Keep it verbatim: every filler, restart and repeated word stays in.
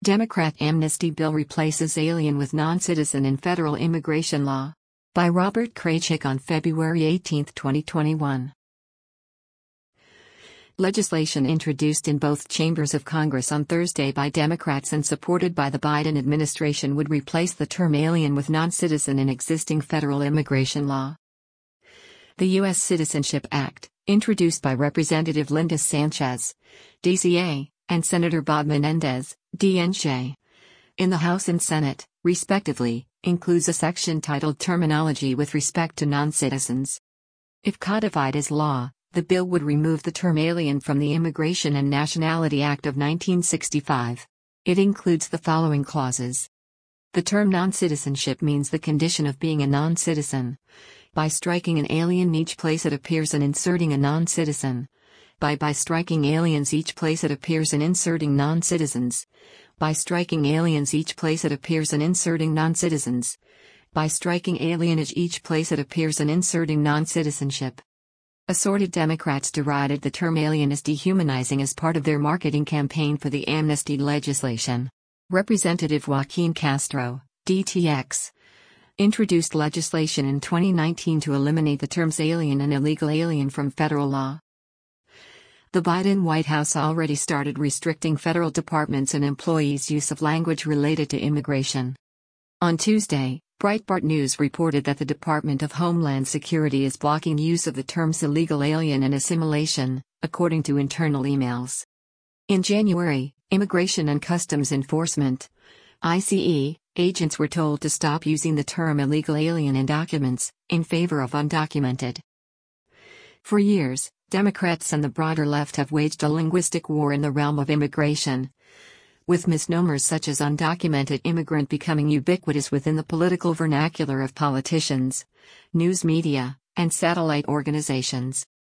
Democrat amnesty bill replaces alien with non-citizen in federal immigration law. By Robert Kraychik on February eighteenth, twenty twenty-one. Legislation introduced in both chambers of Congress on Thursday by Democrats and supported by the Biden administration would replace the term alien with non-citizen in existing federal immigration law. The U S Citizenship Act, introduced by Representative Linda Sanchez, D C A, and Senator Bob Menendez, D N C, in the House and Senate, respectively, includes a section titled Terminology with respect to non-citizens. If codified as law, the bill would remove the term alien from the Immigration and Nationality Act of nineteen sixty-five. It includes the following clauses. The term non-citizenship means the condition of being a non-citizen. By striking an alien each place it appears and inserting a non-citizen. By by striking aliens each place it appears and inserting non-citizens. By striking aliens each place it appears and inserting non-citizens. By striking alienage each place it appears and inserting non-citizenship. Assorted Democrats derided the term alien as dehumanizing as part of their marketing campaign for the amnesty legislation. Representative Joaquin Castro, D T X, introduced legislation in twenty nineteen to eliminate the terms alien and illegal alien from federal law. The Biden White House already started restricting federal departments and employees' use of language related to immigration. On Tuesday, Breitbart News reported that the Department of Homeland Security is blocking use of the terms illegal alien and assimilation, according to internal emails. In January, Immigration and Customs Enforcement (I C E) agents were told to stop using the term illegal alien in documents, in favor of undocumented. For years, Democrats and the broader left have waged a linguistic war in the realm of immigration, with misnomers such as undocumented immigrant becoming ubiquitous within the political vernacular of politicians, news media, and satellite organizations.